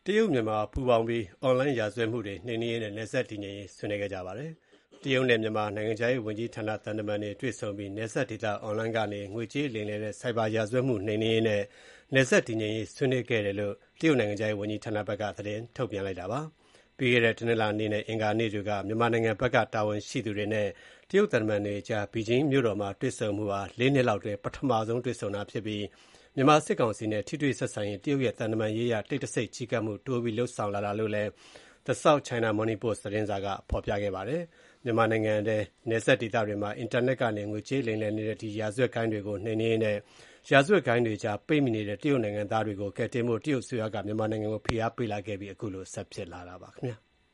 တရုတ်-မြန်မာပူးပေါင်းပြီးအွန်လိုင်းရာဇဝတ်မှုတွေနှိမ်နင်းရေးနဲ့နယ်စပ်တည်ငြိမ်ရေးဆွေးနွေးခဲ့ကြပါတယ်။ တရုတ်နဲ့မြန်မာနိုင်ငံခြားရေးဝန်ကြီးဌာနသံတမန်တွေတွေ့ဆုံပြီးနယ်စပ်ဒေသအွန်လိုင်းကနေငွေကြေးလိမ်လည်တဲ့ဆိုက်ဘာရာဇဝတ်မှုနှိမ်နင်းရေးနဲ့နယ်စပ်တည်ငြိမ်ရေးဆွေးနွေးခဲ့တယ်လို့တရုတ်နိုင်ငံခြားရေးဝန်ကြီးဌာနဘက်ကသတင်းထုတ်ပြန်လိုက်တာပါ။ ပြီးခဲ့တဲ့တနင်္လာနေ့နဲ့အင်္ဂါနေ့တွေကမြန်မာနိုင်ငံဘက်ကတာဝန်ရှိသူတွေနဲ့တရုတ်သံတမန်တွေအကြား ဘီဂျင်းမြို့တော်မှာတွေ့ဆုံမှုဟာ ၄ နှစ်လောက်အတွင်းပထမဆုံးတွေ့ဆုံတာဖြစ်ပြီးမြန်မာစစ်ကောင်စီနဲ့ထိတွေ့ဆက်ဆံရေးတရုတ်ရဲ့သံတမန်ရေးရာတိတ်တဆိတ်ချဉ်းကပ်မှုတိုးပြီးလုပ်ဆောင်လာတာလို့လည်း The South China Morning Post သတင်းစာကဖော်ပြခဲ့ပါတယ်။ မြန်မာနိုင်ငံထဲနယ်စပ်ဒေသတွေမှာအင်တာနက်ကနေငွေကြေးလိမ်လည်နေတဲ့ဒီရာဇဝတ်ဂိုဏ်းတွေကိုနှိမ်နင်းရေးနဲ့ရာဇဝတ်ဂိုဏ်းတွေကြားပိတ်မိနေတဲ့တရုတ်နိုင်ငံသားတွေကိုကယ်တင်ဖို့တရုတ်အစိုးရကမြန်မာနိုင်ငံကိုဖိအားပေးလာခဲ့ပြီးအခုလိုဆက်ဖြစ်လာတာပါခင်ဗျာ။